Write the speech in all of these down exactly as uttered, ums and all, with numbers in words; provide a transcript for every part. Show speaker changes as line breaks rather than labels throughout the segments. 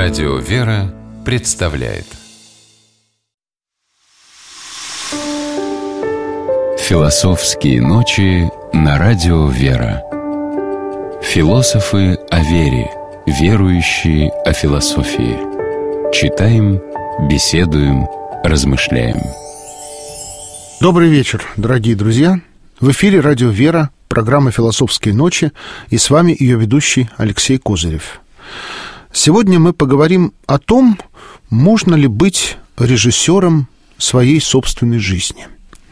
Радио «Вера» представляет Философские ночи на Радио «Вера». Философы о вере, верующие о философии. Читаем, беседуем, размышляем.
Добрый вечер, дорогие друзья. В эфире Радио «Вера», программа «Философские ночи», и с вами ее ведущий Алексей Козырев. Сегодня мы поговорим о том, можно ли быть режиссером своей собственной жизни.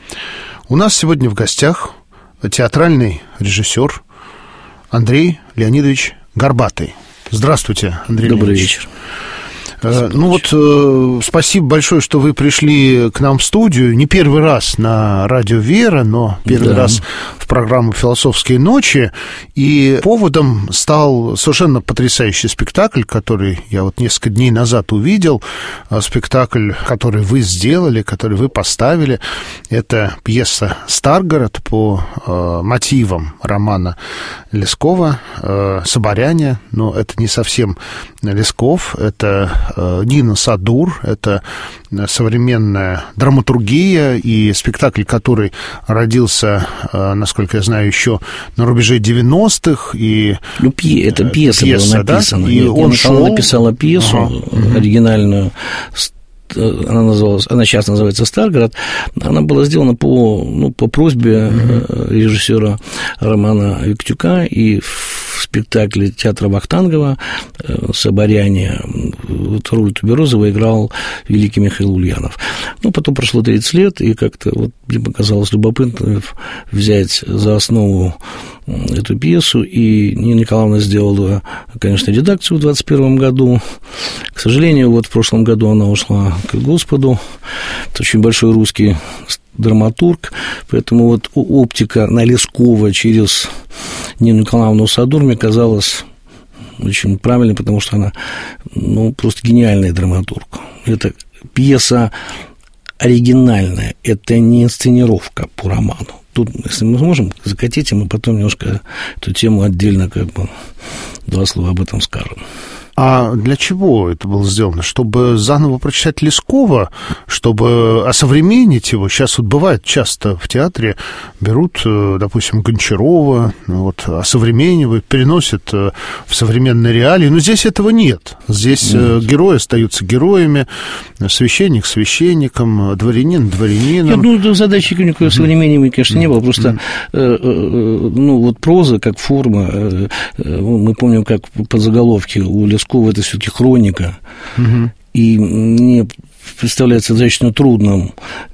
У нас сегодня в гостях театральный режиссер Андрей Леонидович Горбатый. Здравствуйте, Андрей
Добрый
Леонидович.
вечер.
Ну вот, э, спасибо большое, что вы пришли к нам в студию. Не первый раз на Радио «Вера», но первый да. раз в программу «Философские ночи». И поводом стал совершенно потрясающий спектакль, который я вот несколько дней назад увидел. Спектакль, который вы сделали, который вы поставили. Это пьеса «Старгород» по э, мотивам романа Лескова э, «Соборяне». Но это не совсем Лесков, это Нина Садур, это современная драматургия и спектакль, который родился, насколько я знаю, еще на рубеже девяностых. И
ну, пи- это пьеса, пьеса была написана. Да? И
Нет,
он шел... написала пьесу ага. оригинальную. Она называлась, она сейчас называется «Старгород». Она была сделана по, ну, по просьбе mm-hmm. режиссера Романа Виктюка, и в спектакле театра Вахтангова «Соборяне» вот роль Туберозова играл великий Михаил Ульянов. Ну, потом прошло тридцать лет, и как-то вот мне показалось любопытно взять за основу эту пьесу, и Нина Николаевна сделала, конечно, редакцию в двадцать первом году. К сожалению, вот в прошлом году она ушла к Господу. Это очень большой русский драматург, поэтому вот оптика на Лескова через Нину Николаевну Садур мне казалась очень правильной, потому что она, ну, просто гениальный драматург. Это пьеса оригинальная, это не инсценировка по роману. Тут, если мы сможем, закатить, мы потом немножко эту тему отдельно, как бы, два слова об этом скажем.
А для чего это было сделано? Чтобы заново прочитать Лескова, чтобы осовременить его? Сейчас вот бывает часто в театре берут, допустим, Гончарова, вот, осовременивают, переносят в современные реалии, но здесь этого нет. Здесь нет. Герои остаются героями, священник священником, дворянин дворянином.
Нет, ну, задачи никакой современения, конечно, не было, просто, ну, вот проза как форма, мы помним, как подзаголовки у Лескова это все-таки хроника, угу. и мне представляется достаточно трудным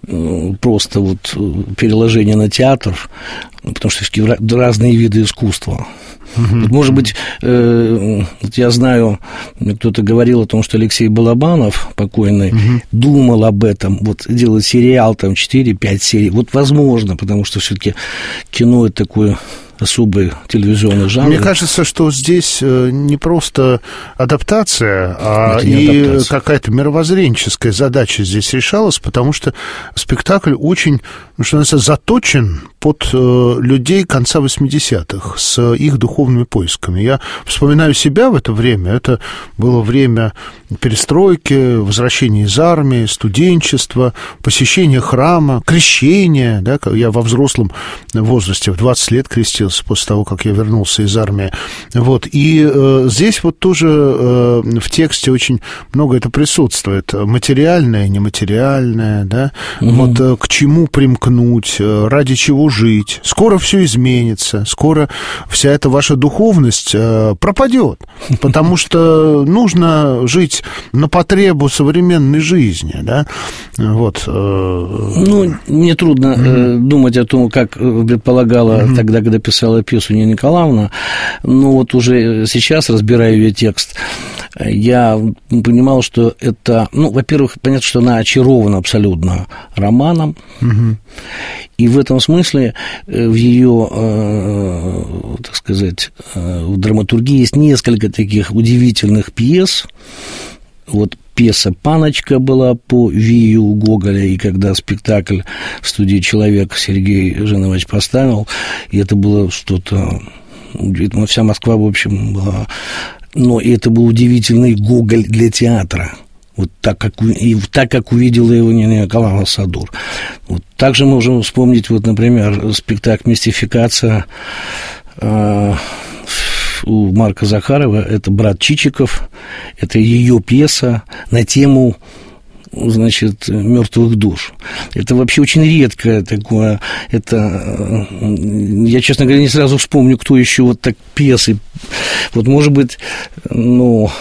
просто вот переложение на театр, потому что все-таки разные виды искусства. Uh-huh. Вот, может быть, э, вот я знаю, кто-то говорил о том, что Алексей Балабанов, покойный, uh-huh. думал об этом, вот делать сериал, там, четыре-пять серий, вот возможно, потому что все-таки кино – это такое особый телевизионный жанр.
Мне кажется, что здесь не просто адаптация, а и адаптация. Какая-то мировоззренческая задача здесь решалась, потому что спектакль очень, ну, что называется, заточен под людей конца восьмидесятых с их духовными поисками. Я вспоминаю себя в это время. Это было время перестройки, возвращения из армии, студенчества, посещения храма, крещения. Да? Я во взрослом возрасте, в двадцать лет крестился после того, как я вернулся из армии. Вот. И э, здесь вот тоже э, в тексте очень много это присутствует. Материальное, нематериальное, да? Угу. Вот э, к чему примкнуть, э, ради чего жить. Скоро все изменится, скоро вся эта ваша духовность э, пропадет, потому что нужно жить на потребу современной жизни, да? Вот. Э...
Ну, мне трудно э, думать о том, как предполагала mm-hmm. тогда, когда писала пьесу Нина Николаевна, но вот уже сейчас, разбирая ее текст, я понимал, что это, ну, во-первых, понятно, что она очарована абсолютно романом, угу. и в этом смысле в ее, э, так сказать, в драматургии есть несколько таких удивительных пьес. Вот пьеса «Паночка» была по Вию у Гоголя, и когда спектакль в студии «Человек» Сергей Жинович поставил, и это было что-то... Вся Москва, в общем, была но это был удивительный Гоголь для театра. Вот так, как, и так, как увидела его Нина Николаевна Садур. Вот. Также мы можем вспомнить, вот, например, спектакль «Мистификация» э, у Марка Захарова. Это брат Чичиков, это ее пьеса на тему, значит, мертвых душ. Это вообще очень редкое такое. Это, я, честно говоря, не сразу вспомню, кто еще вот так пьесы. Вот, может быть, ну...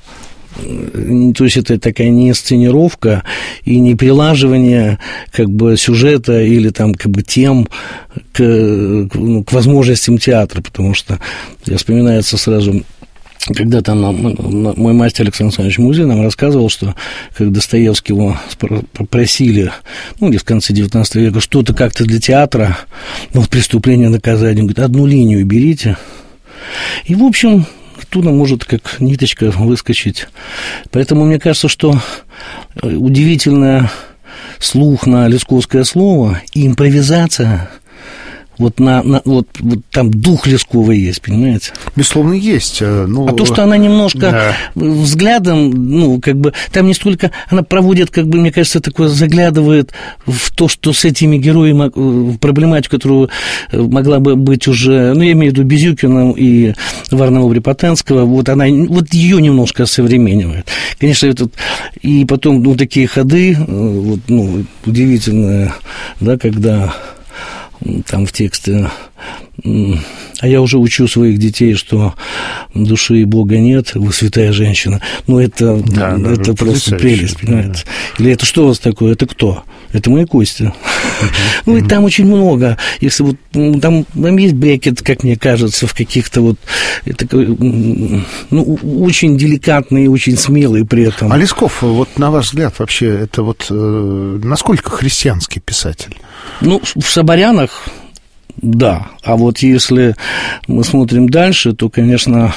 То есть это такая не инсценировка и не прилаживание как бы сюжета или там как бы тем к, ну, к возможностям театра, потому что я вспоминается сразу, когда-то нам, мой мастер Александр Александрович Музей нам рассказывал, что как Достоевский его попросили, ну, где в конце девятнадцатого века, что-то как-то для театра, ну, вот «Преступление и наказание», он говорит, одну линию берите, и, в общем, оттуда может как ниточка выскочить. Поэтому мне кажется, что удивительно слух на лесковское слово и импровизация, вот, на, на, вот, вот там дух Лесковой есть, понимаете?
Безусловно, есть. Ну,
а то, что она немножко да. взглядом, ну, как бы, там не столько, она проводит, как бы, мне кажется, такое, заглядывает в то, что с этими героями, в проблематику, которую могла бы быть уже, ну, я имею в виду Безюкина и Варнава-Припотенского, вот она, вот ее немножко осовременивает. Конечно, этот, и потом, ну, такие ходы, вот, ну, удивительные, да, когда... Там в тексте, а я уже учу своих детей, что души и Бога нет, вы святая женщина. Ну, это, да, это, это просто прелесть, понимаете? Да. Или это что у вас такое? Это кто? Это мои кости. Uh-huh. Ну, и там очень много. Если вот там, там есть Беккет, как мне кажется, в каких-то вот такой, ну, очень деликатный и очень смелый при этом.
А Лесков, вот на ваш взгляд, вообще, это вот э, насколько христианский писатель?
Ну, в Соборянах, да. А вот если мы смотрим дальше, то, конечно,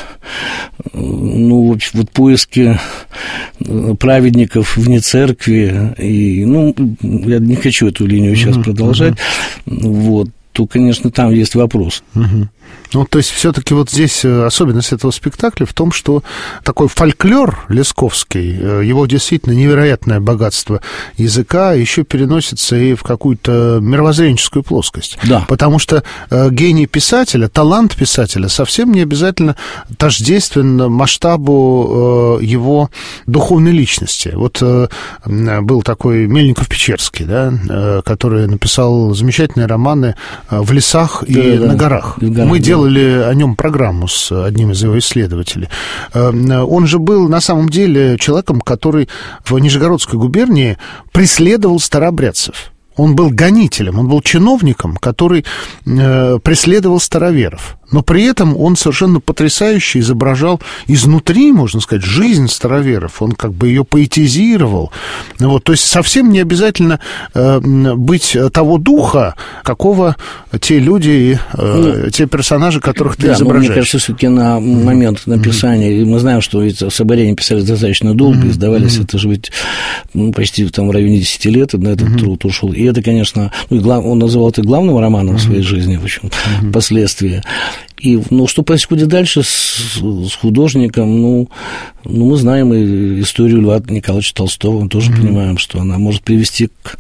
ну, вот поиски праведников вне церкви, и, ну, я не хочу эту линию сейчас uh-huh, продолжать, uh-huh. вот, то, конечно, там есть вопрос.
Uh-huh. Ну, то есть, все-таки вот здесь особенность этого спектакля в том, что такой фольклор лесковский, его действительно невероятное богатство языка еще переносится и в какую-то мировоззренческую плоскость.
Да.
Потому что гений писателя, талант писателя совсем не обязательно тождествен масштабу его духовной личности. Вот был такой Мельников-Печерский, да, который написал замечательные романы «В лесах и да, на да. горах». Мы делали о нем программу с одним из его исследователей. Он же был, на самом деле, человеком, который в Нижегородской губернии преследовал старообрядцев. Он был гонителем, он был чиновником, который э, преследовал староверов. Но при этом он совершенно потрясающе изображал изнутри, можно сказать, жизнь староверов. Он как бы ее поэтизировал. Вот, то есть совсем не обязательно э, быть того духа, какого те люди, э, ну, те персонажи, которых ты да, изображаешь.
Мне кажется, все-таки на момент написания, mm-hmm. мы знаем, что ведь Соборяне писали достаточно долго, mm-hmm. издавались, mm-hmm. это же ведь ну, почти там, в районе десяти лет на этот mm-hmm. труд ушел. И это, конечно, ну, глав... он называл это главным романом mm-hmm. в своей жизни, в общем, mm-hmm. впоследствии. И, ну, что происходит дальше с, с художником, ну, ну, мы знаем и историю Льва Николаевича Толстого, мы тоже mm-hmm. понимаем, что она может привести к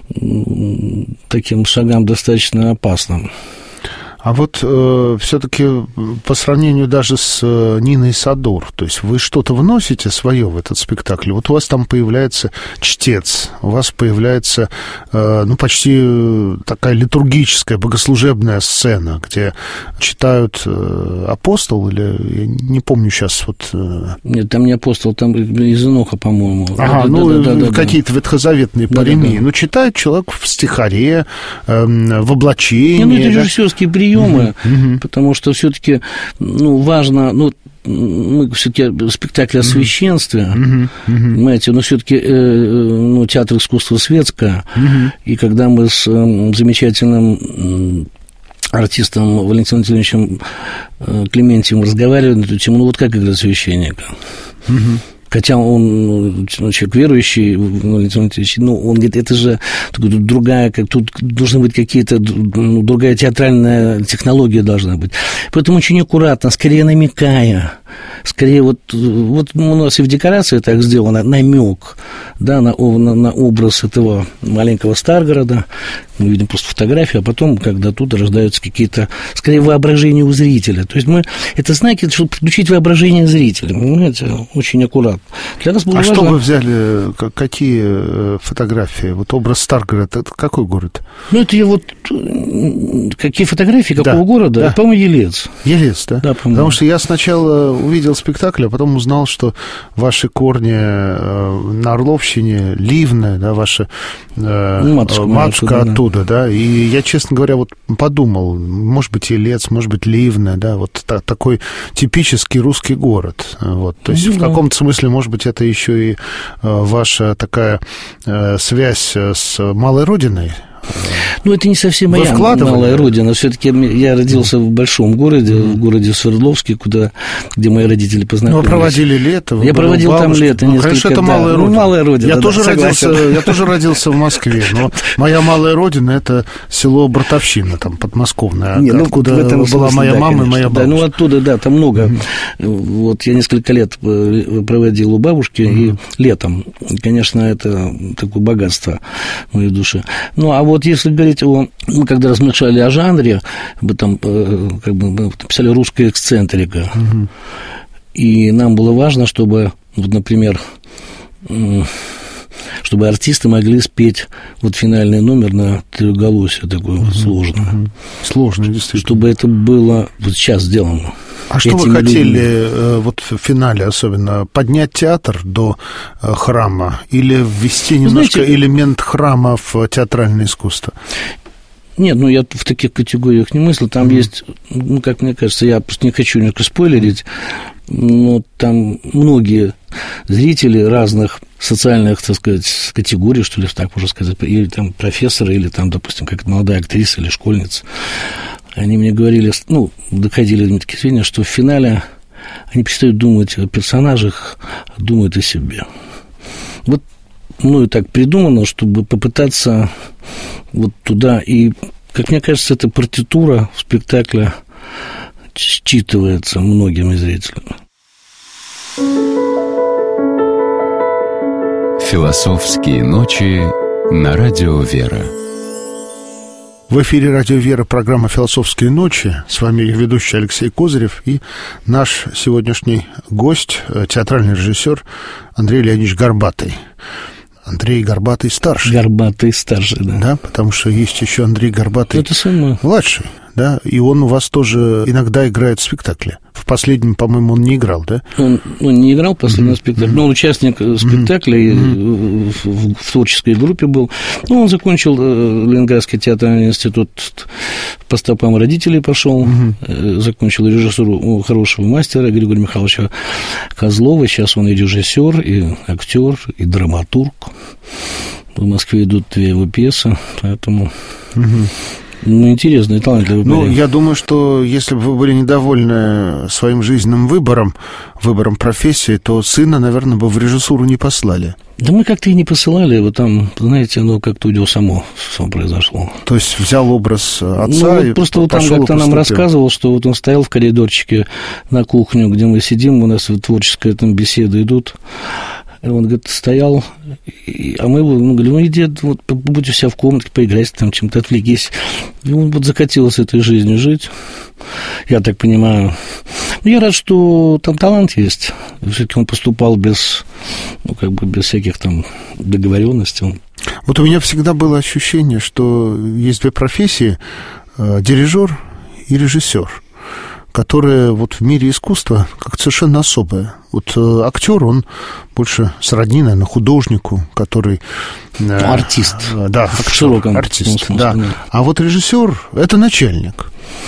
таким шагам достаточно опасным.
А вот э, все-таки по сравнению даже с э, Ниной Садур, то есть вы что-то вносите свое в этот спектакль? Вот у вас там появляется чтец, у вас появляется э, ну, почти такая литургическая, богослужебная сцена, где читают э, апостол, или я не помню сейчас вот... Э...
Нет, там не апостол, там из Иноха, по-моему.
Ага, да, ну, да, да, да, какие-то да. ветхозаветные да, паремии. Да, да. Ну, читает человек в стихаре, э, в облачении. Не,
ну, это режиссерский прием. Приемы, uh-huh. потому что все-таки ну, важно, ну, мы все-таки спектакль о священстве, uh-huh. Uh-huh. понимаете, но все-таки э, ну, театр искусства светское, uh-huh. и когда мы с э, замечательным артистом Валентином Владимировичем э, Клементьевым разговаривали на эту тему, ну вот как играть священника. Uh-huh. Хотя он ну, человек верующий, ну, ну, он говорит, это же другая, как, тут должны быть какие-то, ну, другая театральная технология должна быть. Поэтому очень аккуратно, скорее намекая, скорее вот, вот у нас и в декорации так сделано, намек, да, на, на, на образ этого маленького Старгорода. Мы видим просто фотографию, а потом, когда тут рождаются какие-то, скорее, воображения у зрителя. То есть мы, это знаки, чтобы подключить воображение зрителя, понимаете, очень аккуратно. Для нас было
а
важно...
что вы взяли, какие фотографии? Вот образ Старгорода, это какой город?
Ну, это я вот, какие фотографии, какого да, города? Да. По-моему, Елец.
Елец, да?
Да,
потому что я сначала увидел спектакль, а потом узнал, что ваши корни на Орловщине, Ливны, да, ваша ну, матушка, матушка оттуда, оттуда да. да, и я, честно говоря, вот подумал, может быть, Елец, может быть, Ливны, да, вот та, такой типический русский город, вот, то есть ну, в да. каком-то смысле, может быть, это еще и ваша такая связь с малой родиной.
Ну, это не совсем моя малая родина. Все-таки я родился в большом городе, в городе Свердловске, куда, где мои родители познакомились.
Ну, проводили лето.
Я проводил там лето
ну,
несколько.
Конечно, это малая
да.
родина.
Ну, малая родина.
Я,
да,
тоже родился,
согласен.
я тоже родился в Москве, но моя малая родина – это село Братовщина, там, подмосковное, не, ну, откуда была смысле, моя да, мама конечно, и моя бабушка.
Да, ну, оттуда, да, там много. Mm-hmm. Вот я несколько лет проводил у бабушки, mm-hmm. и летом, конечно, это такое богатство в моей душе. Ну, а вот если говорить о... Мы когда размышляли о жанре, мы там как бы мы писали «Русская эксцентрика», угу. и нам было важно, чтобы, вот, например, чтобы артисты могли спеть вот финальный номер на трехголосие такой угу. вот сложно.
Угу. Сложно, действительно.
Чтобы это было вот сейчас сделано.
А что вы хотели людьми. Вот в финале особенно? Поднять театр до храма или ввести немножко Знаете, элемент храма в театральное искусство?
Нет, ну я в таких категориях не мыслил. Там mm-hmm. есть, ну, как мне кажется, я просто не хочу немножко спойлерить, но там многие зрители разных социальных, так сказать, категорий, что ли, так можно сказать, или там профессоры, или там, допустим, как молодая актриса или школьница, они мне говорили, ну, доходили до меня такие сведения, что в финале они перестают думать о персонажах, а думают о себе. Вот мною так придумано, чтобы попытаться вот туда, и, как мне кажется, эта партитура в спектакле считывается многими зрителями.
Философские ночи на радио «Вера».
В эфире «Радио Вера» программа «Философские ночи». С вами ее ведущий Алексей Козырев и наш сегодняшний гость, театральный режиссер Андрей Леонидович Горбатый. Андрей Горбатый старший.
Горбатый старший, да.
Да, потому что есть еще Андрей Горбатый
это самое.
Младший, да, и он у вас тоже иногда играет в спектакле. В последнем, по-моему, он не играл, да?
Он, он не играл в последнем mm-hmm. спектакле, но он участник спектакля mm-hmm. в, в, в творческой группе был. Ну, он закончил Ленинградский театральный институт, по стопам родителей пошел, mm-hmm. закончил режиссуру у хорошего мастера Григория Михайловича Козлова. Сейчас он и режиссер, и актер, и драматург. В Москве идут две его пьесы, поэтому... Mm-hmm. Ну, интересный, талантливый парень.
Ну, я думаю, что если бы вы были недовольны своим жизненным выбором, выбором профессии, то сына, наверное, бы в режиссуру не послали.
Да мы как-то и не посылали, вот там, знаете, оно как-то у него само, само произошло.
То есть взял образ отца
ну,
и
вот просто вот там как-то нам рассказывал, что вот он стоял в коридорчике на кухню, где мы сидим, у нас вот творческая там беседа идут. Он, говорит, стоял, а мы ему говорили, ну, иди, вот, будь у себя в комнатке, поиграйся, там, чем-то отвлекись. И он вот захотелось этой жизнью жить, я так понимаю. Но я рад, что там талант есть. Все-таки он поступал без, ну, как бы без всяких там договоренностей.
Вот у меня всегда было ощущение, что есть две профессии – дирижер и режиссер, которая вот в мире искусства как совершенно особая. Вот э, актер, он больше сродни, наверное, художнику, который...
Э, артист.
Э, да, актер, в широком артист, смысле, да. да. А вот режиссер – это начальник.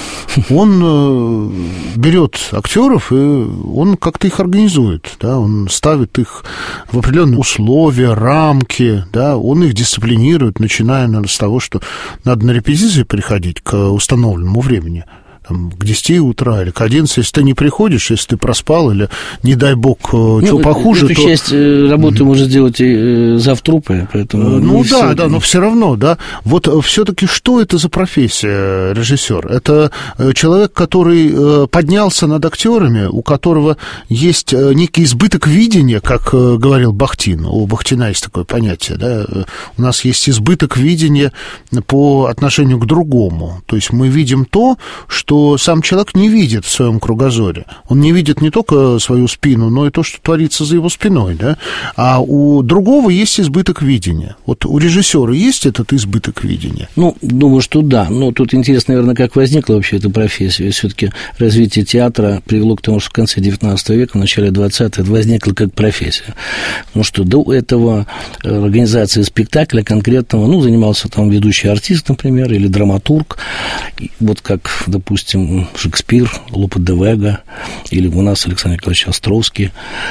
Он э, берет актеров, и он как-то их организует, да, он ставит их в определенные условия, рамки, да, он их дисциплинирует, начиная, наверное, с того, что надо на репетиции приходить к установленному времени. там, к десяти утра или к одиннадцати. Если ты не приходишь, если ты проспал или, не дай бог, ну, что похуже,
эту
то...
часть работы mm-hmm. может сделать и завтрупы, поэтому...
Ну, да,
все...
да, но все равно, да. Вот все-таки что это за профессия, режиссер? Это человек, который поднялся над актерами, у которого есть некий избыток видения, как говорил Бахтин. У Бахтина есть такое понятие, да. У нас есть избыток видения по отношению к другому. То есть мы видим то, что сам человек не видит в своем кругозоре. Он не видит не только свою спину, но и то, что творится за его спиной, да. А у другого есть избыток видения. Вот у режиссера есть этот избыток видения?
Ну, думаю, что да. Но тут интересно, наверное, как возникла вообще эта профессия. Все-таки развитие театра привело к тому, что в конце девятнадцатого века, в начале двадцатого это возникло как профессия. Потому что до этого организация спектакля конкретного, ну, занимался там ведущий артист, например, или драматург, вот как, допустим, Шекспир, Лопе де Вега, или у нас Александр Николаевич Островский.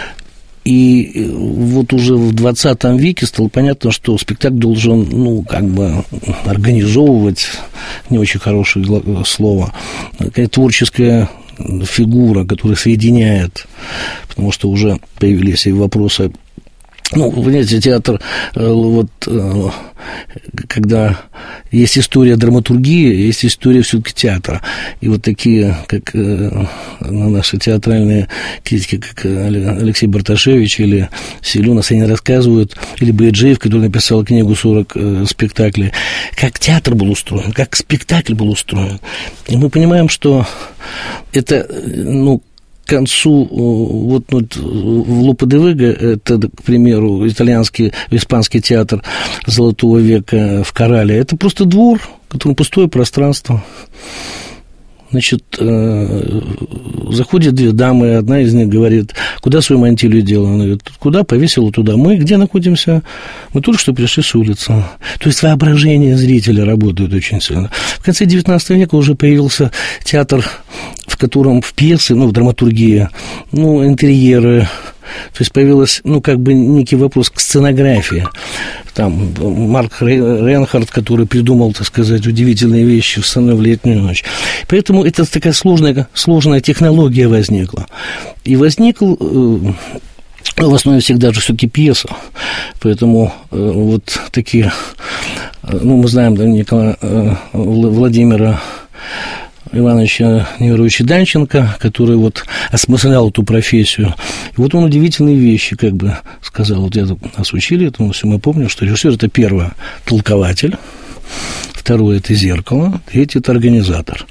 И вот уже в двадцатом веке стало понятно, что спектакль должен, ну, как бы организовывать, не очень хорошее слово, какая-то творческая фигура, которая соединяет, потому что уже появились и вопросы. Ну, вы понимаете, театр, вот, когда есть история драматургии, есть история все-таки театра. И вот такие, как наши театральные критики, как Алексей Барташевич или Селюнас, они рассказывают, или Бейджиев, который написал книгу «сорок спектаклей», как театр был устроен, как спектакль был устроен. И мы понимаем, что это, ну, к концу, вот, вот в Лопе де Вега, это, к примеру, итальянский, испанский театр Золотого века в Корале, это просто двор, который пустое пространство. Значит, заходят две дамы, одна из них говорит: куда свою мантилью делала? Она говорит: куда? Повесила туда. Мы где находимся? Мы только что пришли с улицы. То есть воображение зрителя работает очень сильно. В конце девятнадцатого века уже появился театр, в котором в пьесы, ну, в драматургии, ну, интерьеры. То есть появился, ну, как бы некий вопрос к сценографии. Там Марк Рейнхард, который придумал, так сказать, удивительные вещи в сцене в летнюю ночь. Поэтому это такая сложная, сложная технология возникла. И возникла в основе всегда же все-таки пьеса. Поэтому вот такие, ну, мы знаем, да, Николая Владимира Ивановича Неверовича Данченко, который вот осмыслял эту профессию. И вот он удивительные вещи как бы сказал. Вот это нас учили, этому все мы помним, что режиссер – это первое – толкователь, второе – это зеркало, третье – это организатор.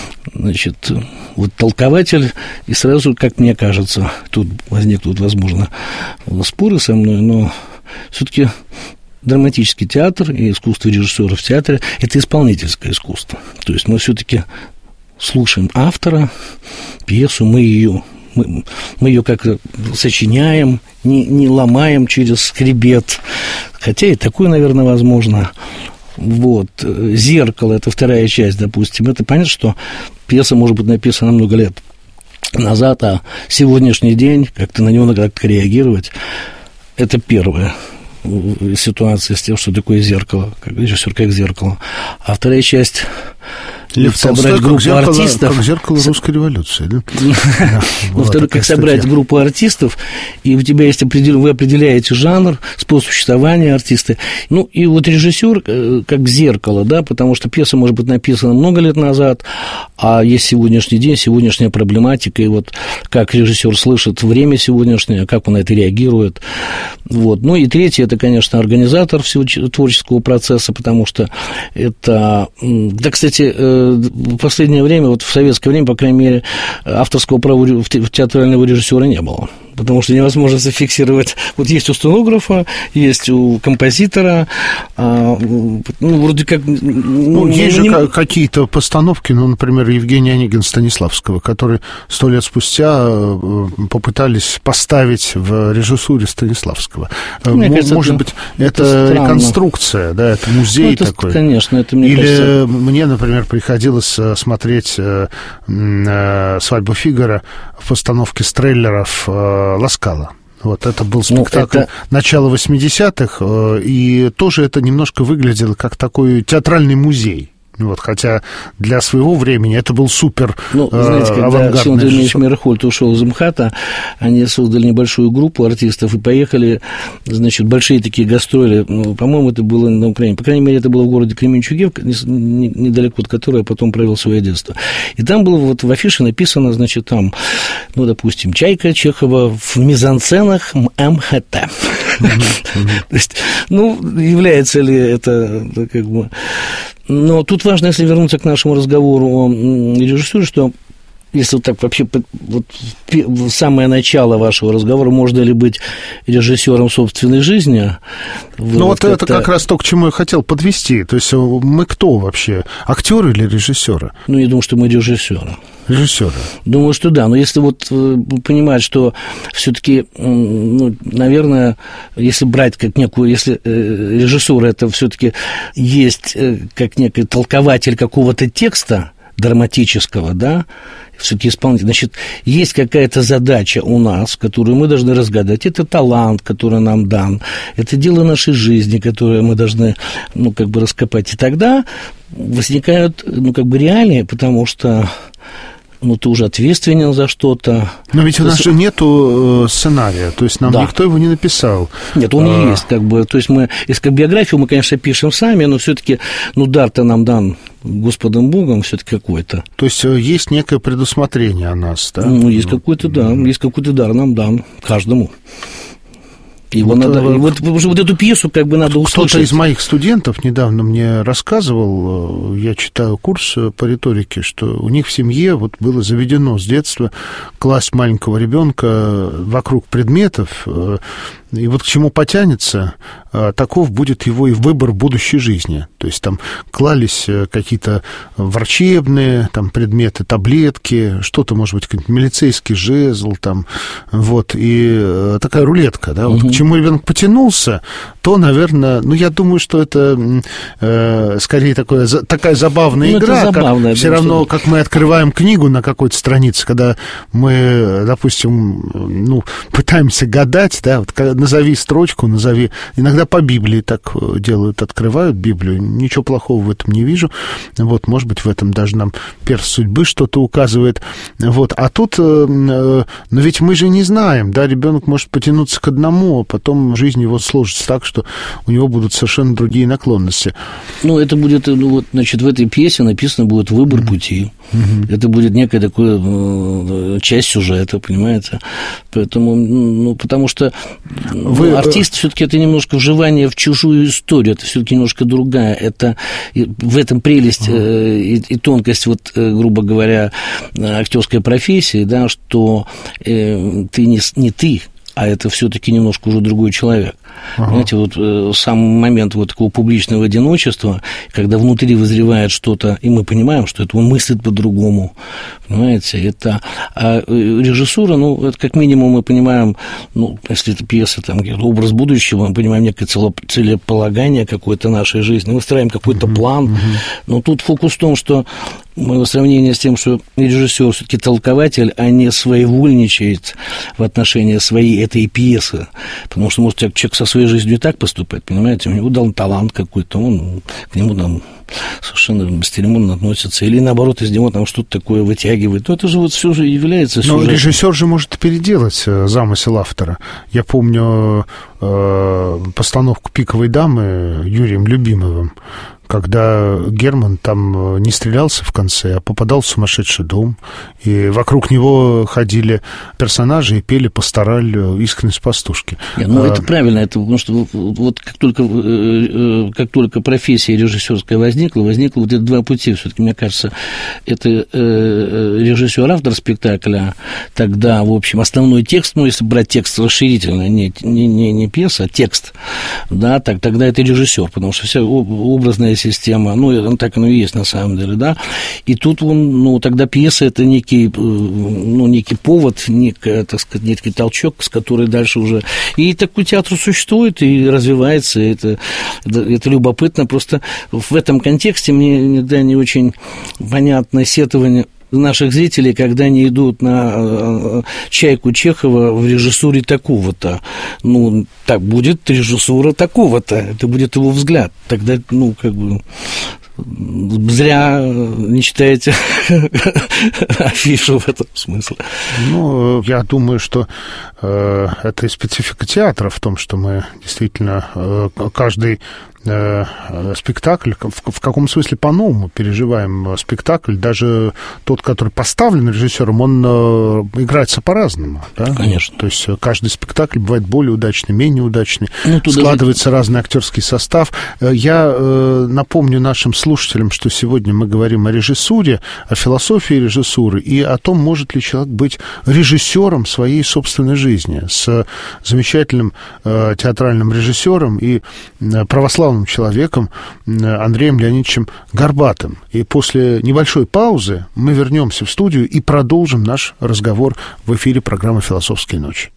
Значит, вот толкователь, и сразу, как мне кажется, тут возникнут, возможно, споры со мной, но все-таки драматический театр и искусство режиссера в театре – это исполнительское искусство. То есть мы все-таки слушаем автора, пьесу, мы ее, мы, мы ее как-то сочиняем, не, не ломаем через скребет, хотя и такое, наверное, возможно. Вот. «Зеркало» – это вторая часть, допустим. Это понятно, что пьеса может быть написана много лет назад, а сегодняшний день как-то на него надо как-то реагировать. Это первое. Ситуация с тем, что такое зеркало, как режиссер, как зеркало. А вторая часть —
Лев
собрать группу
зеркало,
артистов.
Как зеркало русской революции, да?
Ну, второе, как собрать группу артистов, и у тебя есть определенный, вы определяете жанр, способ существования артиста. Ну, и вот режиссер как зеркало, да, потому что пьеса может быть написана много лет назад, а есть сегодняшний день, сегодняшняя проблематика, и вот как режиссер слышит время сегодняшнее, как он на это реагирует. Вот. Ну, и третье, это, конечно, организатор всего творческого процесса, потому что это... Да, кстати, в последнее время, вот в советское время, по крайней мере, авторского права у театрального режиссера не было. Потому что невозможно зафиксировать. Вот есть у сценографа, есть у композитора, а, ну, вроде как...
Ну, не, есть не... же какие-то постановки, ну, например, Евгений Онегин Станиславского, который сто лет спустя попытались поставить в режиссуре Станиславского.
Мне
Может
кажется,
быть, это, это реконструкция, да, это музей, ну, это, такой.
Конечно, это, мне
Или
кажется...
мне, например, приходилось смотреть «Свадьбу Фигаро» в постановке Стреллеров Ласкала. Вот это был спектакль ну, это... начала восьмидесятых, и тоже это немножко выглядело как такой театральный музей. Вот, хотя для своего времени это был супер
ну, знаете, когда Всеволод Ильич Мейерхольд ушел из МХАТа, они создали небольшую группу артистов и поехали, значит, большие такие гастроли. Ну, по-моему, это было на Украине. По крайней мере, это было в городе Кременчуге, недалеко от которого я потом провел свое детство. И там было вот в афише написано, значит, там, ну, допустим, «Чайка» Чехова в мизансценах МХТ. То есть, ну, является ли это, как бы... Но тут важно, если вернуться к нашему разговору о режиссуре, что если вот так вообще вот в самое начало вашего разговора, можно ли быть режиссером собственной жизни?
Ну, вот это как раз то, к чему я хотел подвести. То есть мы кто вообще? Актеры или режиссеры?
Ну, я думаю, что мы режиссеры.
Режиссеры.
Думаю, что да. Но если вот понимать, что все-таки, ну, наверное, если брать как некую, если режиссура это все-таки есть как некий толкователь какого-то текста драматического, да, все-таки исполнитель. Значит, есть какая-то задача у нас, которую мы должны разгадать. Это талант, который нам дан, это дело нашей жизни, которое мы должны, ну, как бы раскопать. И тогда возникают, ну, как бы реалии, потому что ну, ты уже ответственен за что-то.
Но ведь у нас же нету сценария, то есть нам да. никто его не написал.
Нет, он а... есть, как бы, то есть мы, если как биографию мы, конечно, пишем сами, но все-таки, ну, дар-то нам дан Господом Богом все-таки какой-то.
То есть есть некое предусмотрение о нас, да?
Ну, есть ну, какой-то, да, есть какой-то дар нам дан каждому. Его вот, надо, и вот, вот эту пьесу как бы надо услышать.
Кто-то из моих студентов недавно мне рассказывал, я читаю курс по риторике, что у них в семье вот было заведено с детства класть маленького ребенка вокруг предметов, и вот к чему потянется, таков будет его и выбор будущей жизни. То есть там клались какие-то врачебные там, предметы, таблетки, что-то, может быть, какой-нибудь милицейский жезл, там, вот, и такая рулетка, да, вот, угу. К чему ребенок потянулся, то, наверное, ну, я думаю, что это э, скорее такое, такая забавная ну, игра, забавная, как, все равно, что... как мы открываем книгу на какой-то странице, когда мы, допустим, ну, пытаемся гадать, да, вот, назови строчку, назови, иногда по Библии так делают, открывают Библию, ничего плохого в этом не вижу, вот, может быть, в этом даже нам перст судьбы что-то указывает, вот, а тут, э, э, но ведь мы же не знаем, да, ребенок может потянуться к одному, а потом жизнь его сложится так, что у него будут совершенно другие наклонности.
Ну, это будет, ну, вот, значит, в этой пьесе написано будет выбор mm-hmm. пути, mm-hmm. это будет некая такая э, часть сюжета, понимаете, поэтому, ну, потому что Вы... ну, артист все-таки это немножко вживание в чужую историю, это все-таки немножко другая, это в этом прелесть uh-huh. и, и тонкость, вот, грубо говоря, актерской профессии, да, что э, ты не, не ты, а это все-таки немножко уже другой человек. Ага. Понимаете, вот э, сам момент вот такого публичного одиночества, когда внутри вызревает что-то, и мы понимаем, что это он мыслит по-другому, понимаете, это... А режиссура, ну, это как минимум мы понимаем, ну, если это пьеса, там, образ будущего, мы понимаем некое целеполагание какой-то нашей жизни, мы строим какой-то uh-huh, план, uh-huh. но тут фокус в том, что в сравнении с тем, что режиссер все-таки толкователь, а не своевольничает в отношении своей этой пьесы, потому что, может, человек со своей жизнью и так поступает, понимаете, у него дал талант какой-то, он к нему там совершенно бесцеремонно относится, или наоборот из него там что-то такое вытягивает. Но это же вот все же является сюжетом.
Но режиссер же может переделать замысел автора. Я помню э, постановку «Пиковой дамы» Юрием Любимовым, когда Герман там не стрелялся в конце, а попадал в сумасшедший дом, и вокруг него ходили персонажи и пели «Пастораль» «Искренность пастушки».
Нет, ну, а... это правильно, это потому что вот как только, как только профессия режиссерская возникла, возникло вот эти два пути, все-таки, мне кажется, это режиссер-автор спектакля, тогда, в общем, основной текст, ну, если брать текст расширительно, не, не, не, не пьеса, а текст, да, так, тогда это режиссер, потому что вся образная система, ну, так оно и есть на самом деле, да, и тут он, ну, тогда пьеса это некий, ну, некий повод, некий, так сказать, некий толчок, с которой дальше уже, и такой театр существует и развивается, и это, это, это любопытно, просто в этом контексте мне иногда не очень понятно сетование наших зрителей, когда они идут на «Чайку» Чехова в режиссуре такого-то. Ну, так будет режиссура такого-то, это будет его взгляд. Тогда, ну, как бы, зря не читаете афишу в этом смысле.
Ну, я думаю, что э, это и специфика театра в том, что мы действительно э, каждый э, спектакль в, в каком смысле по-новому переживаем спектакль. Даже тот, который поставлен режиссером, он э, играется по-разному. Да?
Конечно.
То есть каждый спектакль бывает более удачный, менее удачный. Ну, складывается даже... разный актерский состав. Я э, напомню нашим слушателям, что сегодня мы говорим о режиссуре, о философии режиссуры и о том, может ли человек быть режиссером своей собственной жизни, с замечательным э, театральным режиссером и э, православным человеком э, Андреем Леонидовичем Горбатым. И после небольшой паузы мы вернемся в студию и продолжим наш разговор в эфире программы «Философские ночи».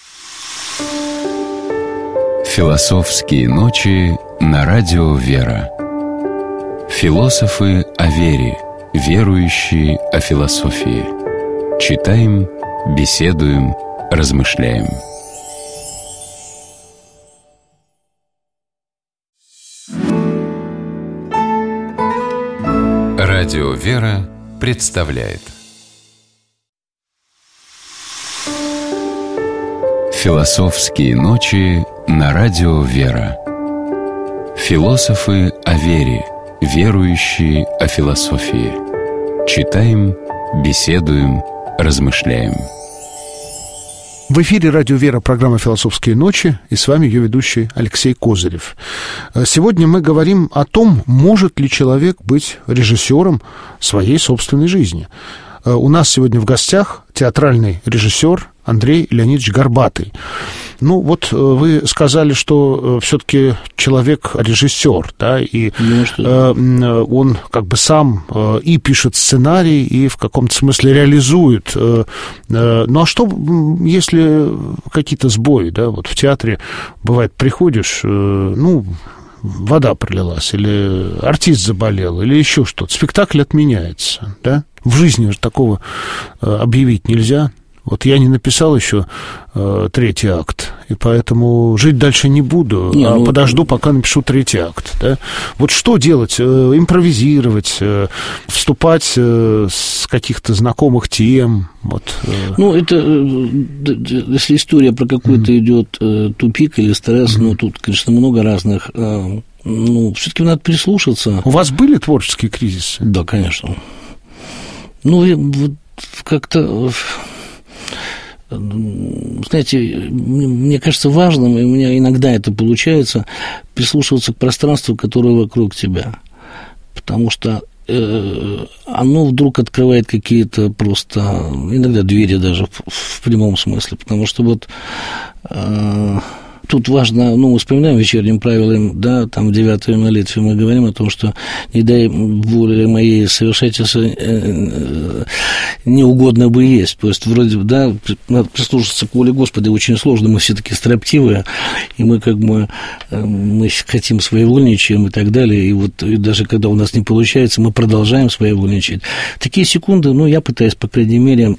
«Философские ночи» на радио «Вера». Философы о вере, верующие о философии. Читаем, беседуем, размышляем. Радио «Вера» представляет «Философские ночи» на радио «Вера». Философы о вере, верующие о философии. Читаем, беседуем, размышляем.
В эфире радио «Вера», программа «Философские ночи», и с вами ее ведущий Алексей Козырев. Сегодня мы говорим о том, может ли человек быть режиссером своей собственной жизни. У нас сегодня в гостях театральный режиссер Андрей Леонидович Горбатый. Ну, вот вы сказали, что все-таки человек режиссер, да, и ну, э, он как бы сам э, и пишет сценарий, и в каком-то смысле реализует. Э, э, ну, а что, если какие-то сбои, да, вот в театре, бывает, приходишь, э, ну, вода пролилась, или артист заболел, или еще что-то, спектакль отменяется, да? В жизни же такого э, объявить нельзя. Вот я не написал еще э, третий акт, и поэтому жить дальше не буду, не, а ну... подожду, пока напишу третий акт. Да? Вот что делать? Э, импровизировать, э, вступать э, с каких-то знакомых тем? Вот, э... Ну,
это, если история про какой-то mm-hmm. идет э, тупик или стресс, mm-hmm. ну, тут, конечно, много разных... Э, ну, все-таки надо прислушаться.
У вас были творческие кризисы?
Да, конечно. Ну, вот как-то... Знаете, мне кажется важным, и у меня иногда это получается, прислушиваться к пространству, которое вокруг тебя. Потому что э, оно вдруг открывает какие-то просто, иногда двери даже в, в прямом смысле. Потому что вот... Э, Тут важно, ну, мы вспоминаем вечерним правилам, да, там в девятой молитве мы говорим о том, что не дай воле моей совершать, если неугодно бы есть. То есть, вроде бы, да, надо прислушаться к воле Господа, очень сложно, мы все такие строптивые, и мы как бы, мы хотим своевольничаем и так далее, и вот и даже когда у нас не получается, мы продолжаем своевольничать. Такие секунды, ну, я пытаюсь, по крайней мере,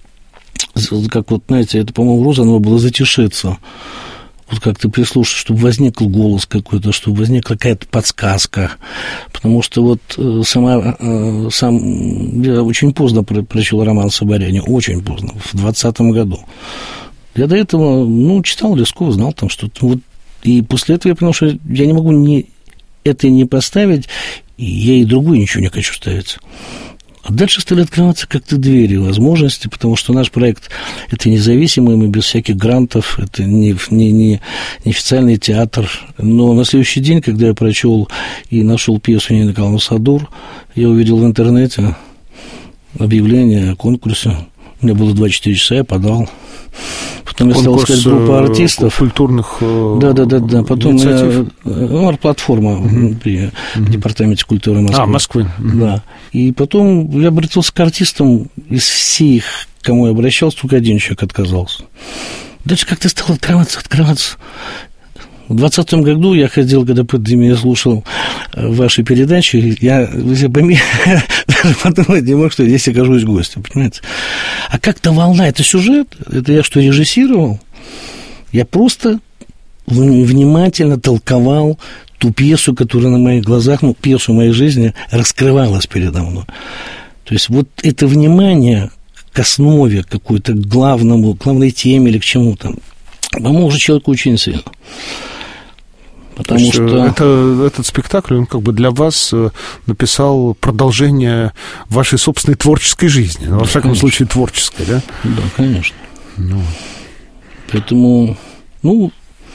как вот, знаете, это, по-моему, у Розанова было затишиться. Вот как ты прислушаешься, чтобы возник голос какой-то, чтобы возникла какая-то подсказка. Потому что вот сама, сам, я очень поздно прочел роман Соборяне, очень поздно, в двадцатом году. Я до этого, ну, читал Лескова, знал там что-то. Вот, и после этого я понял, что я не могу ни это не поставить, и я и другую ничего не хочу ставить. А дальше стали открываться как-то двери, возможности, потому что наш проект – это независимый, мы без всяких грантов, это не, не, не, не официальный театр. Но на следующий день, когда я прочел и нашел пьесу Нины Николаевны Садур, я увидел в интернете объявление о конкурсе. У меня было двадцать четыре часа, я подал. Потом я стал искать группу артистов.
Культурных
да, да, да, да. Потом я, ну, арт-платформа uh-huh. при uh-huh. Департаменте культуры Москвы.
А, Москвы. Uh-huh.
Да. И потом я обратился к артистам, из всех, к кому я обращался, только один человек отказался. Дальше как-то стало открываться, открываться. В двадцатом году я ходил, когда я слушал ваши передачи, я даже подумать не мог, что я здесь окажусь гостем, понимаете? А как-то волна, это сюжет, это я что, режиссировал? Я просто внимательно толковал ту пьесу, которая на моих глазах, ну, пьесу моей жизни раскрывалась передо мной. То есть вот это внимание к основе какой-то, к главному, к главной теме или к чему-то, поможет человеку очень сильно. Потому что...
Это, этот спектакль, он как бы для вас написал продолжение вашей собственной творческой жизни. Да, во всяком конечно. случае, творческой, да?
Да, конечно. Ну. Поэтому, ну,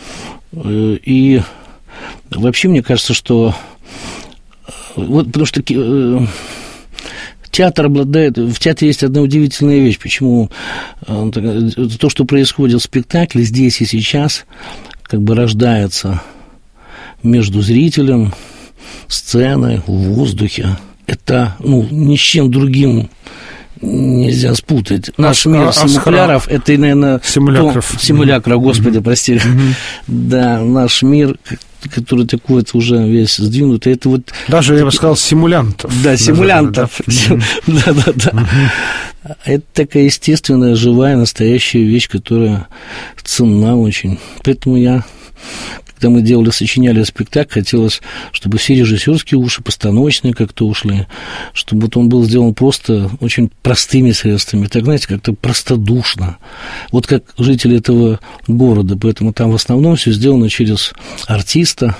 и вообще мне кажется, что... Вот потому что театр обладает... В театре есть одна удивительная вещь. Почему то, что происходит в спектакле здесь и сейчас, как бы рождается... между зрителем, сценой, в воздухе. Это, ну, ни с чем другим нельзя спутать. Наш а, мир а, симуляров, а это, наверное...
Симулякров.
То, симулякров, господи, mm-hmm. прости. Mm-hmm. Да, наш мир, который такой вот уже весь сдвинутый, это вот...
Даже, я бы сказал, симулянтов.
Да, симулянтов. Да-да-да. Это такая естественная, живая, настоящая вещь, которая ценна очень. Поэтому я... Когда мы делали, сочиняли спектакль, хотелось, чтобы все режиссерские уши, постановочные как-то ушли, чтобы вот он был сделан просто очень простыми средствами, так, знаете, как-то простодушно. Вот как жители этого города, поэтому там в основном все сделано через артиста,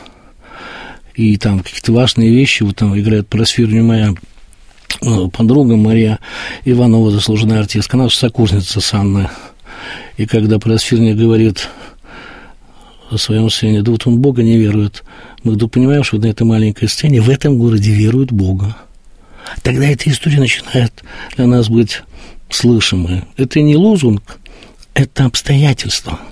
и там какие-то важные вещи, вот там играет Поросфирня моя подруга Мария Иванова, заслуженная артистка, она сокурсница с Анной, и когда Поросфирня говорит... о своем сыне, да вот он в Бога не верует. Мы вдруг понимаем, что на этой маленькой сцене в этом городе веруют в Бога. Тогда эта история начинает для нас быть слышимой. Это не лозунг, это обстоятельства.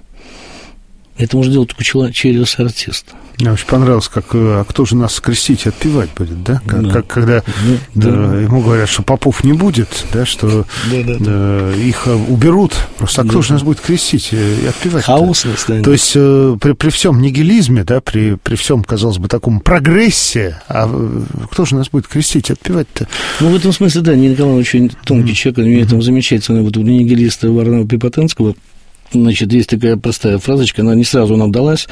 Это можно делать только через артиста.
Мне очень понравилось, как, а кто же нас крестить и отпевать будет, да? Как, да. как когда да, да. Да, ему говорят, что попов не будет, да, что да, да, да. их уберут. Просто а кто да. же нас будет крестить и отпевать?
Хаос настанет.
То есть при, при всем нигилизме, да, при, при всем, казалось бы, таком прогрессе, а кто же нас будет крестить и отпевать-то?
Ну, в этом смысле, да, Николай очень тонкий mm-hmm. человек, у него mm-hmm. там замечательно, вот у нигилиста Варнава Припотенского. Значит, есть такая простая фразочка, она не сразу нам далась,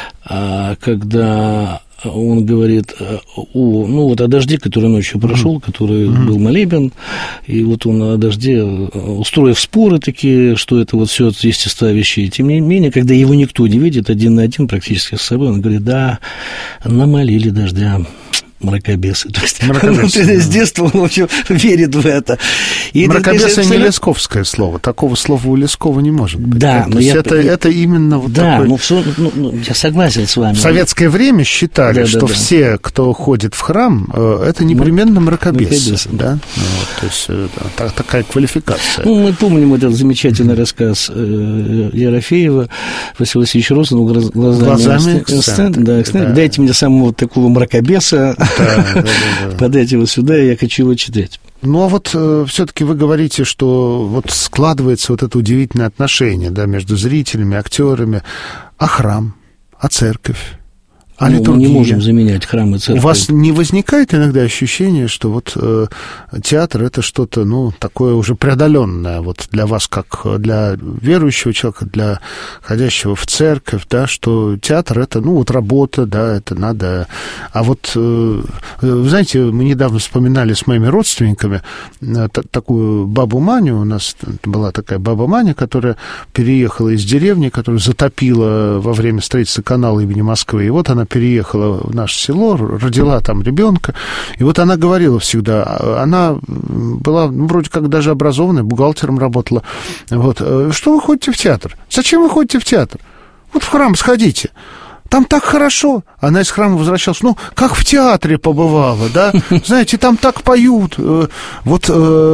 а когда он говорит о, ну, вот о дожде, который ночью прошел, mm-hmm. который mm-hmm. был молебен, и вот он о дожде, устроив споры такие, что это вот все от естества вещей. Тем не менее, когда его никто не видит, один на один практически с собой, он говорит, да, намолили дождя мракобесы. То есть мракобесы, да. С детства он вообще верит в это.
И мракобесы это, не лесковское слово. Такого слова у Лескова не может быть.
Да,
но я... это, это именно вот
да,
такой...
ну, все, ну, ну, я согласен с вами.
В советское время считали, да, что да, да. все, кто ходит в храм, это непременно мракобесы. Да? Ну, вот, то есть да, такая квалификация.
Ну, мы помним этот замечательный рассказ Ерофеева Василия Васильевича Розанова «Глазами, Глазами эксцентр». Да, эксцентр. Да. Дайте мне самого вот такого мракобеса, да, да, да, да. подайте его сюда, и я хочу его читать.
Ну, а вот э, все-таки вы говорите, что вот складывается вот это удивительное отношение, да, между зрителями, актерами. А храм, а церковь, а
ну,
литургия?
Мы не можем заменять храм и церковь.
У вас не возникает иногда ощущение, что вот э, театр — это что-то, ну, такое уже преодоленное вот для вас, как для верующего человека, для ходящего в церковь, да, что театр — это, ну, вот работа, да, это надо... А вот, э, вы знаете, мы недавно вспоминали с моими родственниками э, т- такую бабу Маню, у нас была такая баба Маня, которая переехала из деревни, которую затопила во время строительства канала имени Москвы, и вот она переехала в наше село, родила там ребенка, и вот она говорила всегда, она была, ну, вроде как даже образованная, бухгалтером работала, вот, что вы ходите в театр? Зачем вы ходите в театр? Вот в храм сходите. Там так хорошо. Она из храма возвращалась. Ну, как в театре побывала, да? Знаете, там так поют. Вот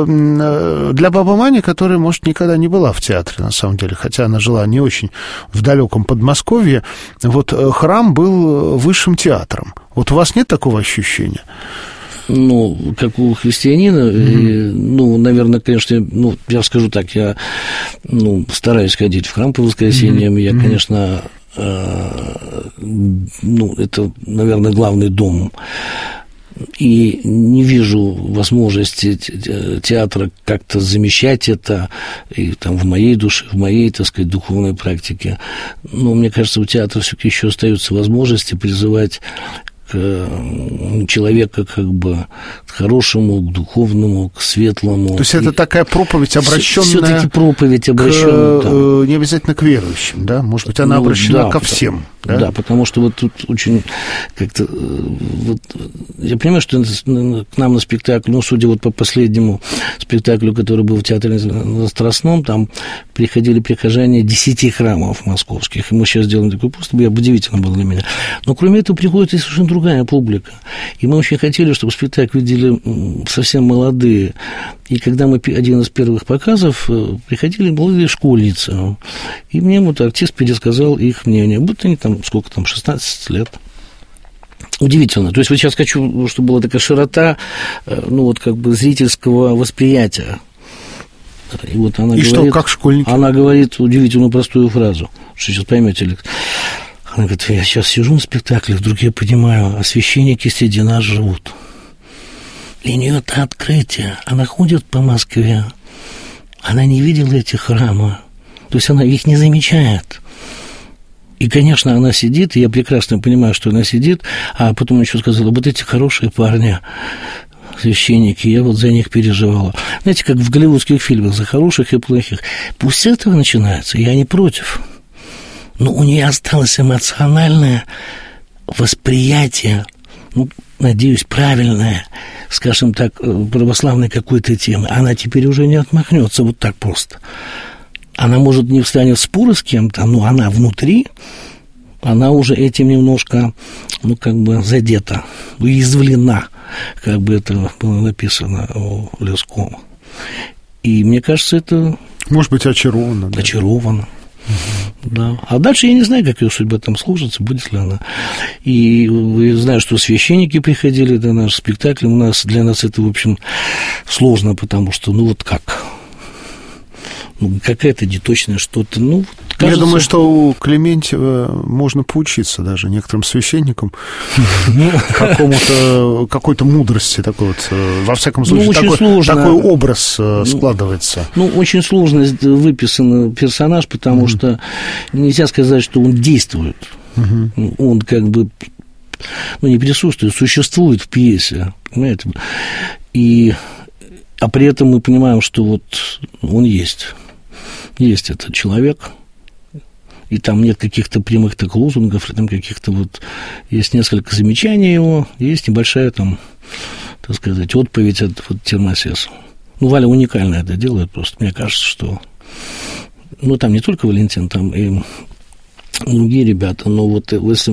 для бабы Мани, которая, может, никогда не была в театре, на самом деле, хотя она жила не очень в далеком Подмосковье, вот храм был высшим театром. Вот у вас нет такого ощущения?
Ну, как у христианина, mm-hmm. и, ну, наверное, конечно, ну, я скажу так, я, ну, стараюсь ходить в храм по воскресеньям, mm-hmm. я, конечно, э, ну, это, наверное, главный дом. и не вижу возможности театра как-то замещать это и там в моей душе, в моей, так сказать, духовной практике. Но мне кажется, у театра все-таки еще остаются возможности призывать человека как бы к хорошему, к духовному, к светлому.
То есть это такая проповедь, обращенная
все-таки проповедь, обращенная
к, да. не обязательно к верующим, да? Может быть, она ну, обращена да, ко всем.
Да? да, потому что вот тут очень как-то... Вот, я понимаю, что к нам на спектакль, ну, судя вот по последнему спектаклю, который был в театре на Страстном, там приходили прихожане десяти храмов московских, и мы сейчас делаем такой пост, удивительно было для меня. Но кроме этого приходит и совершенно другая публика. И мы очень хотели, чтобы спектакль видели совсем молодые. И когда мы один из первых показов, приходили молодые школьницы. И мне вот артист пересказал их мнение. Будто они там, сколько там, шестнадцать лет. Удивительно. То есть вот сейчас хочу, чтобы была такая широта, ну вот как бы зрительского восприятия. И вот она
и
говорит,
что, как школьники?
Она говорит удивительную простую фразу, что сейчас поймете, Алекс. Она говорит, я сейчас сижу на спектакле, вдруг я понимаю, а священники среди нас живут. Для нее это открытие. Она ходит по Москве, она не видела эти храмы, то есть она их не замечает. И, конечно, она сидит, и я прекрасно понимаю, что она сидит, а потом еще сказала, вот эти хорошие парни, священники, я вот за них переживала. Знаете, как в голливудских фильмах, за хороших и плохих. Пусть с этого начинается, я не против. Но у нее осталось эмоциональное восприятие, ну, надеюсь, правильное, скажем так, православной какой-то темы. Она теперь уже не отмахнется вот так просто. Она, может, не встанет в споры с кем-то, но она внутри, она уже этим немножко, ну, как бы задета, уязвлена, как бы это было написано у Лескова. И мне кажется, это...
Может быть, очарована.
Да? Очарована. Угу. Да. А дальше я не знаю, как ее судьба там сложится, будет ли она. И я знаю, что священники приходили на наш спектакль. У нас, для нас это, в общем, сложно, потому что, ну, вот как... Ну, какая-то неточная что-то, ну, кажется...
Я думаю, что у Клементьева можно поучиться даже некоторым священникам какому-то, какой-то мудрости такой вот, во всяком случае, такой, такой образ складывается.
Ну, очень сложно выписан персонаж, потому mm-hmm. что нельзя сказать, что он действует. Mm-hmm. Он как бы, ну, не присутствует, существует в пьесе, понимаете? И... А при этом мы понимаем, что вот он есть. Есть этот человек, и там нет каких-то прямых так лозунгов, там каких-то вот... Есть несколько замечаний его, есть небольшая там, так сказать, отповедь от вот, Термосеса. Ну, Валя уникально это делает просто. Мне кажется, что... Ну, там не только Валентин, там и другие ребята, но вот если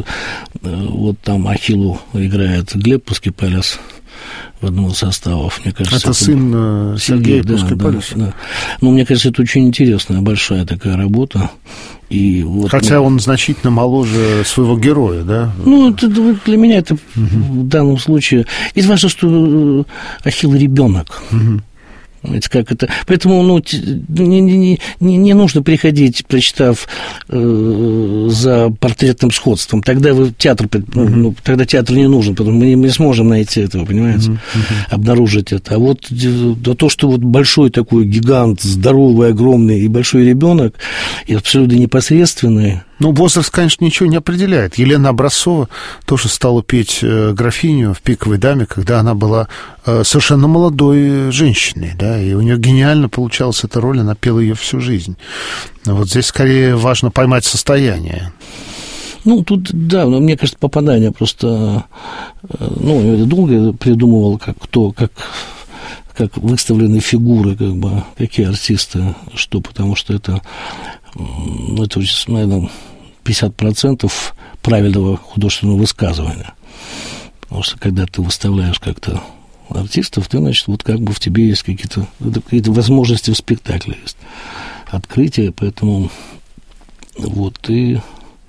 вот там Ахиллу играет Глеб Пускипалес в одном из составов, мне кажется...
Это, это сын Сергея да, Пускипалеса.
Да, да. Ну, мне кажется, это очень интересная, большая такая работа. И вот,
хотя
ну,
он значительно моложе своего героя, да?
Ну, это, для меня это угу. в данном случае... Ведь важно, что Ахилл ребенок. Угу. Как это? Поэтому ну, не, не, не, не нужно приходить, прочитав э, за портретным сходством. тогда вы театр, mm-hmm. ну, тогда театр не нужен, потому что мы не сможем найти этого, понимаете, mm-hmm. обнаружить это. А вот да, то, что вот большой такой гигант, здоровый, огромный и большой ребенок, и абсолютно непосредственный.
Ну, возраст, конечно, ничего не определяет. Елена Образцова тоже стала петь графиню в «Пиковой даме», когда она была совершенно молодой женщиной, да, и у нее гениально получалась эта роль, она пела ее всю жизнь. Вот здесь скорее важно поймать состояние.
Ну, тут, да, мне кажется, попадание просто... Ну, я долго придумывал, как кто, как... как выставлены фигуры, как бы, какие артисты, что, потому что это, ну, это, наверное, пятьдесят процентов правильного художественного высказывания. Потому что, когда ты выставляешь как-то артистов, ты, значит, вот как бы в тебе есть какие-то, какие-то возможности в спектакле есть, открытия, поэтому вот, и,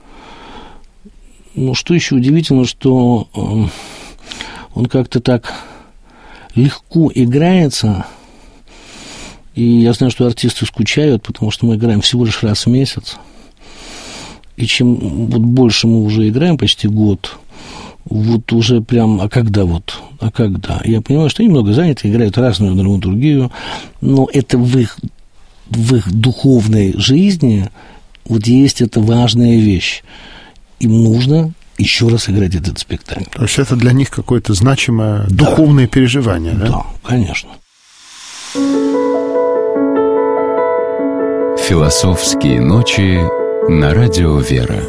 ну, что еще удивительно, что он как-то так легко играется, и я знаю, что артисты скучают, потому что мы играем всего лишь раз в месяц, и чем вот больше мы уже играем, почти год, вот уже прям, а когда вот, а когда? Я понимаю, что они много заняты, играют разную драматургию, но это в их, в их духовной жизни вот есть эта важная вещь. Им нужно еще раз играть этот спектакль.
То есть это для них какое-то значимое да. духовное переживание, да?
Да, конечно.
Философские ночи на радио «Вера».